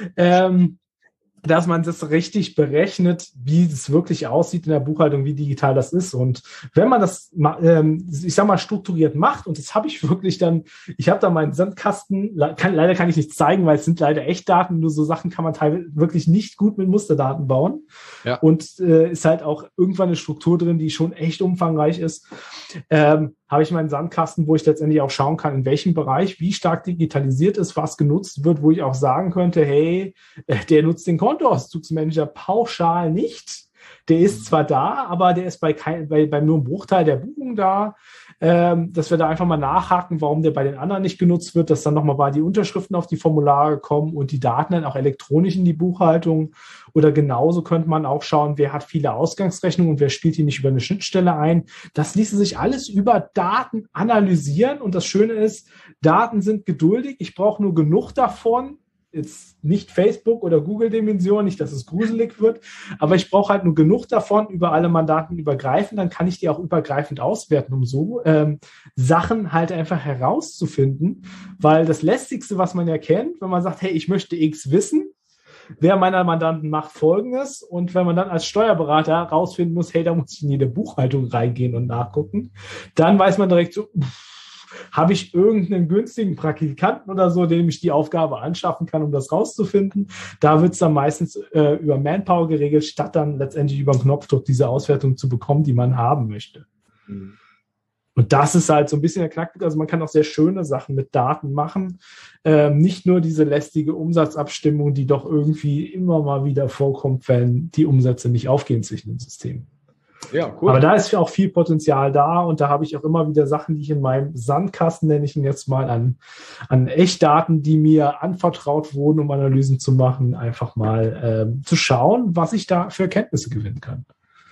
Ähm, dass man das richtig berechnet, wie es wirklich aussieht in der Buchhaltung, wie digital das ist. Und wenn man das, ähm, ich sag mal, strukturiert macht, und das habe ich wirklich dann, ich habe da meinen Sandkasten, kann, leider kann ich nicht zeigen, weil es sind leider Echtdaten, nur so Sachen kann man teilweise wirklich nicht gut mit Musterdaten bauen. Ja. Und äh, ist halt auch irgendwann eine Struktur drin, die schon echt umfangreich ist. Ähm, habe ich meinen Sandkasten, wo ich letztendlich auch schauen kann, in welchem Bereich, wie stark digitalisiert ist, was genutzt wird, wo ich auch sagen könnte, hey, der nutzt den Kontoauszugsmanager pauschal nicht. Der ist zwar da, aber der ist bei, kein, bei, bei nur einem Bruchteil der Buchung da. Ähm, dass wir da einfach mal nachhaken, warum der bei den anderen nicht genutzt wird, dass dann nochmal bei die Unterschriften auf die Formulare kommen und die Daten dann auch elektronisch in die Buchhaltung. Oder genauso könnte man auch schauen, wer hat viele Ausgangsrechnungen und wer spielt die nicht über eine Schnittstelle ein. Das ließe sich alles über Daten analysieren. Und das Schöne ist, Daten sind geduldig. Ich brauche nur genug davon. Jetzt nicht Facebook- oder Google-Dimension, nicht, dass es gruselig wird, aber ich brauche halt nur genug davon, über alle Mandanten übergreifend, dann kann ich die auch übergreifend auswerten, um so ähm, Sachen halt einfach herauszufinden, weil das Lästigste, was man ja kennt, wenn man sagt, hey, ich möchte X wissen, wer meiner Mandanten macht Folgendes, und wenn man dann als Steuerberater rausfinden muss, hey, da muss ich in jede Buchhaltung reingehen und nachgucken, dann weiß man direkt so, pff, habe ich irgendeinen günstigen Praktikanten oder so, dem ich die Aufgabe anschaffen kann, um das rauszufinden. Da wird es dann meistens äh, über Manpower geregelt, statt dann letztendlich über den Knopfdruck diese Auswertung zu bekommen, die man haben möchte. Mhm. Und das ist halt so ein bisschen der Knackpunkt. Also man kann auch sehr schöne Sachen mit Daten machen. Ähm, nicht nur diese lästige Umsatzabstimmung, die doch irgendwie immer mal wieder vorkommt, wenn die Umsätze nicht aufgehen zwischen den Systemen. Ja, cool. Aber da ist auch viel Potenzial da, und da habe ich auch immer wieder Sachen, die ich in meinem Sandkasten, nenne ich ihn jetzt mal, an, an Echtdaten, die mir anvertraut wurden, um Analysen zu machen, einfach mal ähm, zu schauen, was ich da für Erkenntnisse gewinnen kann.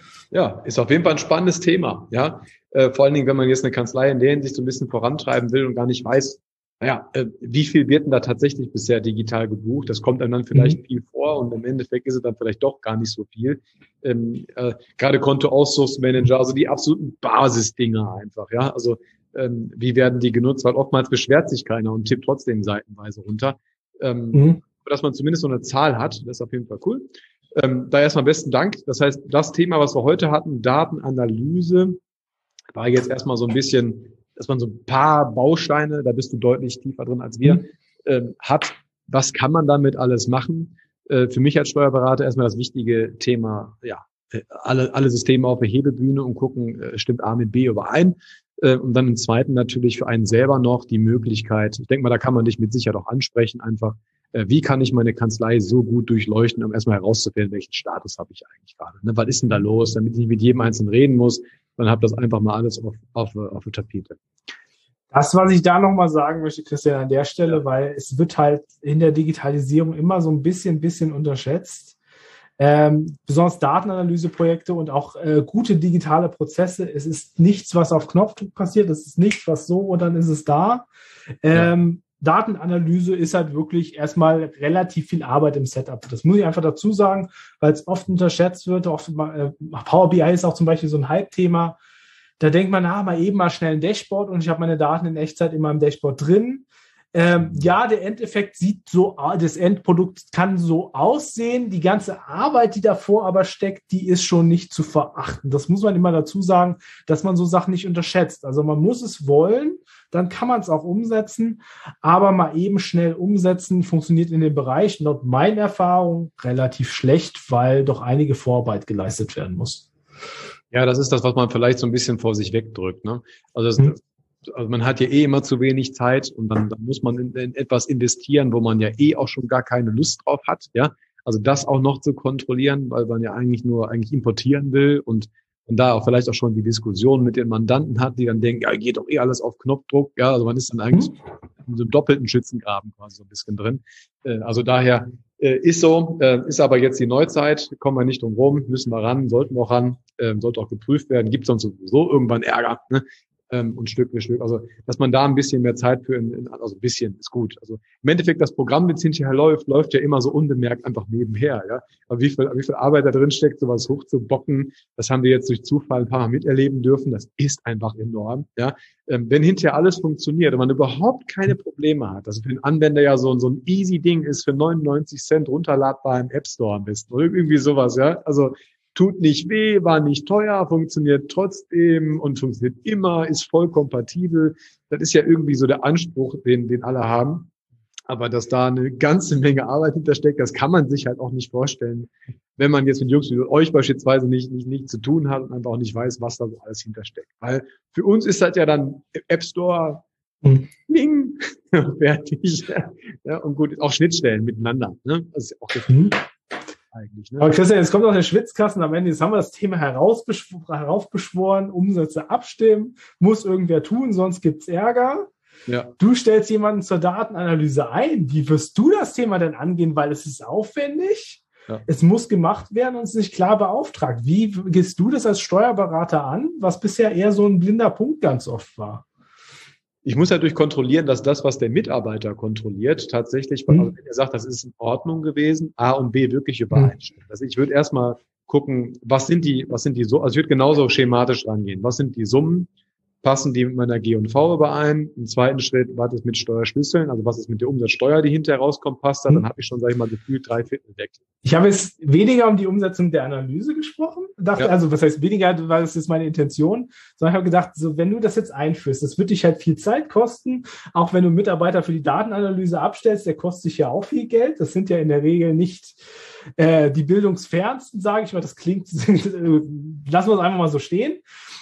Ja, ist auf jeden Fall ein spannendes Thema. Ja, äh, vor allen Dingen, wenn man jetzt eine Kanzlei in der Hinsicht so ein bisschen vorantreiben will und gar nicht weiß, naja, äh, wie viel wird denn da tatsächlich bisher digital gebucht? Das kommt einem dann vielleicht mhm. viel vor, und im Endeffekt ist es dann vielleicht doch gar nicht so viel. Ähm, äh, gerade Kontoauszugsmanager, also die absoluten Basisdinger einfach, ja. Also ähm, wie werden die genutzt? Weil oftmals beschwert sich keiner und tippt trotzdem seitenweise runter. Ähm, mhm. Dass man zumindest so eine Zahl hat, das ist auf jeden Fall cool. Ähm, da erstmal besten Dank. Das heißt, das Thema, was wir heute hatten, Datenanalyse, war jetzt erstmal so ein bisschen, dass man so ein paar Bausteine, da bist du deutlich tiefer drin als wir, mhm. ähm, hat. Was kann man damit alles machen? Äh, für mich als Steuerberater erstmal das wichtige Thema, ja, alle, alle Systeme auf der Hebebühne und gucken, äh, stimmt A mit B überein. Äh, und dann im zweiten natürlich für einen selber noch die Möglichkeit, ich denke mal, da kann man dich mit Sicherheit auch ansprechen, einfach, äh, wie kann ich meine Kanzlei so gut durchleuchten, um erstmal herauszufinden, welchen Status habe ich eigentlich gerade. Ne? Was ist denn da los, damit ich nicht mit jedem Einzelnen reden muss, dann habe das einfach mal alles auf, auf, auf der Tapete. Das, was ich da nochmal sagen möchte, Christian, an der Stelle, ja. weil es wird halt in der Digitalisierung immer so ein bisschen, bisschen unterschätzt. Ähm, besonders Datenanalyseprojekte und auch äh, gute digitale Prozesse. Es ist nichts, was auf Knopfdruck passiert. Es ist nichts, was so und dann ist es da. Ähm, ja. Datenanalyse ist halt wirklich erstmal relativ viel Arbeit im Setup. Das muss ich einfach dazu sagen, weil es oft unterschätzt wird. Oft, äh, Power B I ist auch zum Beispiel so ein Hype-Thema. Da denkt man, ah, mal eben mal schnell ein Dashboard und ich habe meine Daten in Echtzeit in meinem Dashboard drin. Ähm, ja, der Endeffekt sieht so, das Endprodukt kann so aussehen. Die ganze Arbeit, die davor aber steckt, die ist schon nicht zu verachten. Das muss man immer dazu sagen, dass man so Sachen nicht unterschätzt. Also man muss es wollen, dann kann man es auch umsetzen. Aber mal eben schnell umsetzen funktioniert in dem Bereich, laut meiner Erfahrung, relativ schlecht, weil doch einige Vorarbeit geleistet werden muss. Ja, das ist das, was man vielleicht so ein bisschen vor sich wegdrückt, ne? Also das, hm. Also man hat ja eh immer zu wenig Zeit und dann, dann muss man in, in etwas investieren, wo man ja eh auch schon gar keine Lust drauf hat, ja. Also das auch noch zu kontrollieren, weil man ja eigentlich nur eigentlich importieren will und, und da auch vielleicht auch schon die Diskussion mit den Mandanten hat, die dann denken, ja, geht doch eh alles auf Knopfdruck, ja. Also man ist dann eigentlich in so einem doppelten Schützengraben quasi so ein bisschen drin. Also daher äh, ist so, äh, ist aber jetzt die Neuzeit, kommen wir nicht drum rum, müssen wir ran, sollten wir auch ran, äh, sollte auch geprüft werden, gibt sonst sowieso irgendwann Ärger, ne? Und Stück für Stück. Also, dass man da ein bisschen mehr Zeit für, in, in, also ein bisschen ist gut. Also im Endeffekt, das Programm, wenn es hinterher läuft, läuft ja immer so unbemerkt einfach nebenher, ja. Aber wie viel, wie viel Arbeit da drin steckt, sowas hochzubocken, das haben wir jetzt durch Zufall ein paar Mal miterleben dürfen. Das ist einfach enorm, ja. Ähm, wenn hinterher alles funktioniert und man überhaupt keine Probleme hat, also für den Anwender ja so, so ein easy Ding ist für neunundneunzig Cent runterladbar im App Store am besten oder irgendwie sowas, ja. Also, tut nicht weh, war nicht teuer, funktioniert trotzdem und funktioniert immer, ist voll kompatibel. Das ist ja irgendwie so der Anspruch, den, den alle haben. Aber dass da eine ganze Menge Arbeit hintersteckt, das kann man sich halt auch nicht vorstellen, wenn man jetzt mit Jungs wie euch beispielsweise nicht, nicht, nicht zu tun hat und einfach auch nicht weiß, was da so alles hintersteckt. Weil für uns ist das ja dann App Store, Ding, fertig. Ja, und gut, auch Schnittstellen miteinander, ne? Das ist auch mhm. Eigentlich, ne? Aber Christian, jetzt kommt noch der Schwitzkasten am Ende. Jetzt haben wir das Thema heraufbeschw- heraufbeschworen, Umsätze abstimmen, muss irgendwer tun, sonst gibt's Ärger. Ja. Du stellst jemanden zur Datenanalyse ein. Wie wirst du das Thema denn angehen? Weil es ist aufwendig, ja. Es muss gemacht werden und es ist nicht klar beauftragt. Wie gehst du das als Steuerberater an, was bisher eher so ein blinder Punkt ganz oft war? Ich muss natürlich kontrollieren, dass das, was der Mitarbeiter kontrolliert, tatsächlich, mhm. also wenn er sagt, das ist in Ordnung gewesen, A und B wirklich übereinstimmt. Also ich würde erstmal gucken, was sind die, was sind die so, also ich würde genauso schematisch rangehen. Was sind die Summen? Passen die mit meiner G und V überein? Im zweiten Schritt, was ist mit Steuerschlüsseln? Also was ist mit der Umsatzsteuer, die hinterher rauskommt, passt da? Dann habe ich schon, sage ich mal, gefühlt drei Viertel weg. Ich habe jetzt weniger um die Umsetzung der Analyse gesprochen. Dachte, ja. Also was heißt weniger, weil das ist meine Intention, sondern ich habe gedacht, so wenn du das jetzt einführst, das wird dich halt viel Zeit kosten. Auch wenn du Mitarbeiter für die Datenanalyse abstellst, der kostet dich ja auch viel Geld. Das sind ja in der Regel nicht äh, die bildungsfernsten, sage ich mal. Das klingt, lassen wir es einfach mal so stehen.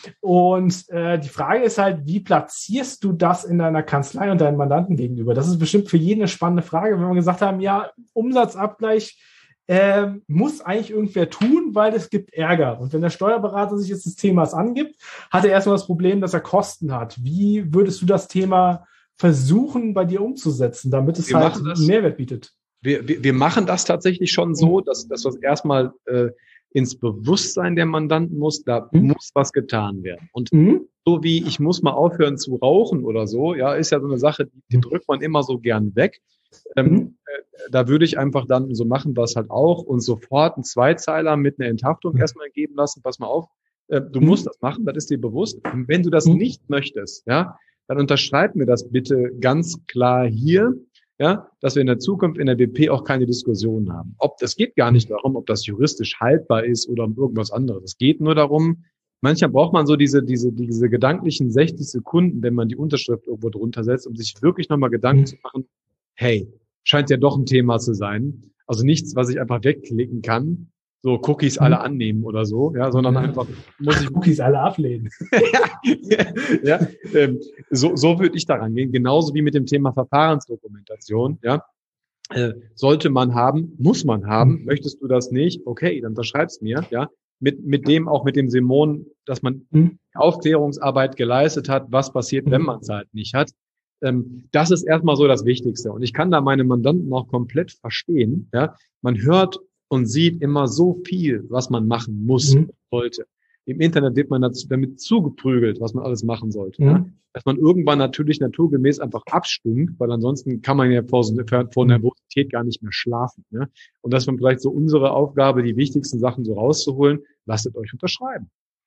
Und äh, die Frage ist halt, wie platzierst du das in deiner Kanzlei und deinen Mandanten gegenüber? Das ist bestimmt für jeden eine spannende Frage, wenn wir gesagt haben, ja, Umsatzabgleich äh, muss eigentlich irgendwer tun, weil es gibt Ärger. Und wenn der Steuerberater sich jetzt des Themas angibt, hat er erstmal das Problem, dass er Kosten hat. Wie würdest du das Thema versuchen, bei dir umzusetzen, damit es wir halt einen Mehrwert bietet? Wir, wir, wir machen das tatsächlich schon so, dass, dass wir erstmal äh, ins Bewusstsein der Mandanten muss, da mhm. muss was getan werden. Und mhm. so wie ich muss mal aufhören zu rauchen oder so, ja, ist ja so eine Sache, die, die drückt man immer so gern weg. Ähm, mhm. äh, da würde ich einfach dann so machen, was halt auch und sofort einen Zweizeiler mit einer Enthaftung mhm. erstmal geben lassen. Pass mal auf, äh, du mhm. musst das machen, das ist dir bewusst. Und wenn du das mhm. nicht möchtest, ja, dann unterschreib mir das bitte ganz klar hier. Ja, dass wir in der Zukunft in der B P auch keine Diskussion haben. Ob das geht gar nicht darum, ob das juristisch haltbar ist oder um irgendwas anderes. Es geht nur darum, manchmal braucht man so diese diese diese gedanklichen sechzig Sekunden, wenn man die Unterschrift irgendwo drunter setzt, um sich wirklich nochmal Gedanken mhm. zu machen. Hey, scheint ja doch ein Thema zu sein. Also nichts, was ich einfach wegklicken kann. So Cookies alle mhm. annehmen oder so, ja, sondern einfach muss ich Cookies alle ablehnen. ja, ja ähm, so so würde ich daran gehen, genauso wie mit dem Thema Verfahrensdokumentation, ja. Äh, sollte man haben, muss man haben. Mhm. Möchtest du das nicht? Okay, dann unterschreib's mir, ja. Mit mit dem auch mit dem Simon, dass man mhm. Aufklärungsarbeit geleistet hat, was passiert, mhm. wenn man es halt nicht hat. Ähm, das ist erstmal so das Wichtigste und ich kann da meine Mandanten auch komplett verstehen, ja. Man hört und sieht immer so viel, was man machen muss, mhm. sollte. Im Internet wird man dazu, damit zugeprügelt, was man alles machen sollte. Mhm. Ja? Dass man irgendwann natürlich naturgemäß einfach abstimmt, weil ansonsten kann man ja vor, vor Nervosität gar nicht mehr schlafen. Ja? Und das war vielleicht so unsere Aufgabe, die wichtigsten Sachen so rauszuholen. Lasst euch unterschreiben.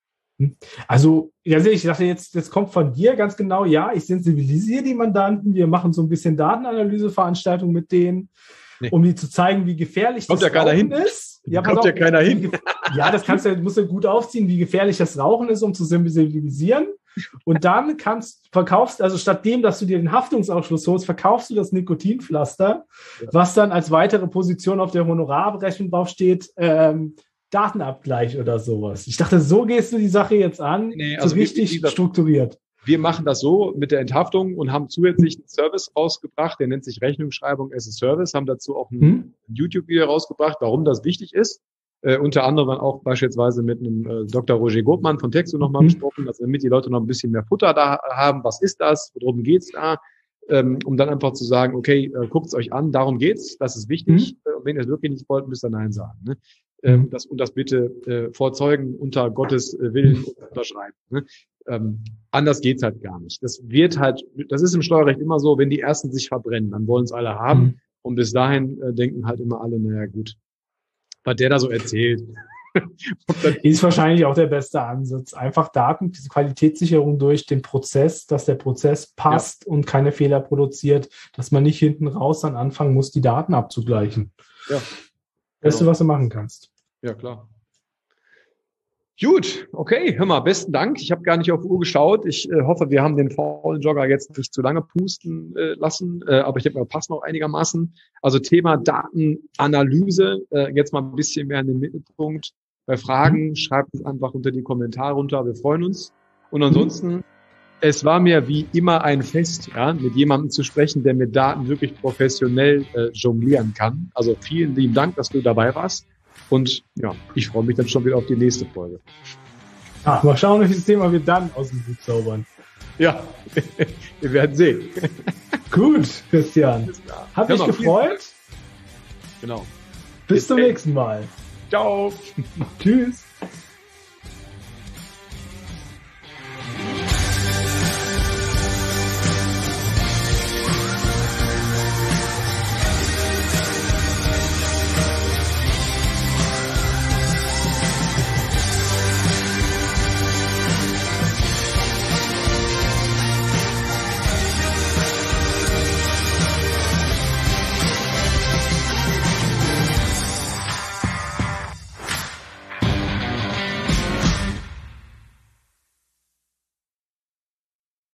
Also, ganz ehrlich, ich dachte jetzt, das kommt von dir ganz genau. Ja, ich sensibilisiere die Mandanten. Wir machen so ein bisschen Datenanalyseveranstaltungen mit denen, nee. um die zu zeigen, wie gefährlich kommt das ja Rauchen keiner ist. Ja, kommt auf, ja keiner hin. Ja, das kannst du, musst du gut aufziehen, wie gefährlich das Rauchen ist, um zu sensibilisieren. Und dann kannst, verkaufst, also statt dem, dass du dir den Haftungsausschluss holst, verkaufst du das Nikotinpflaster, ja. was dann als weitere Position auf der Honorarabrechnung draufsteht, ähm, Datenabgleich oder sowas. Ich dachte, so gehst du die Sache jetzt an, nee, also so richtig wie, wie gesagt, strukturiert. Wir machen das so mit der Enthaftung und haben zusätzlich einen Service rausgebracht, der nennt sich Rechnungsschreibung as a Service, haben dazu auch ein hm? YouTube-Video rausgebracht, warum das wichtig ist. Äh, unter anderem auch beispielsweise mit einem äh, Doktor Roger Gopmann von Texo nochmal mhm. besprochen, also damit die Leute noch ein bisschen mehr Futter da haben. Was ist das? Worum geht's da? Ähm, um dann einfach zu sagen, okay, äh, guckt's euch an, darum geht's, das ist wichtig. Mhm. Und wenn ihr es wirklich nicht wollt, müsst ihr Nein sagen. Ne? Ähm, das, und das bitte äh, vor Zeugen unter Gottes äh, Willen unterschreiben. Ne? Ähm, anders geht's halt gar nicht. Das wird halt, das ist im Steuerrecht immer so, wenn die Ersten sich verbrennen, dann wollen es alle haben. Mhm. Und bis dahin äh, denken halt immer alle, naja gut, was der da so erzählt. Ist wahrscheinlich auch der beste Ansatz. Einfach Daten, diese Qualitätssicherung durch den Prozess, dass der Prozess passt ja. und keine Fehler produziert, dass man nicht hinten raus dann anfangen muss, die Daten abzugleichen. Ja. Beste, genau. was du machen kannst. Ja, klar. Gut, okay, hör mal, besten Dank. Ich habe gar nicht auf die Uhr geschaut. Ich äh, hoffe, wir haben den faulen Jogger jetzt nicht zu lange pusten äh, lassen, äh, aber ich denke mal, passt noch einigermaßen. Also Thema Datenanalyse, äh, jetzt mal ein bisschen mehr in den Mittelpunkt. Bei Fragen mhm. schreibt es einfach unter die Kommentare runter, wir freuen uns. Und ansonsten, mhm. es war mir wie immer ein Fest, ja, mit jemandem zu sprechen, der mit Daten wirklich professionell äh, jonglieren kann. Also vielen lieben Dank, dass du dabei warst. Und ja, ich freue mich dann schon wieder auf die nächste Folge. Ah, mal schauen, welches Thema wir dann aus dem Hut zaubern. Ja, wir werden sehen. Gut, Christian. Hat mich gefreut. Genau. Bis zum nächsten Mal. Ciao. Tschüss.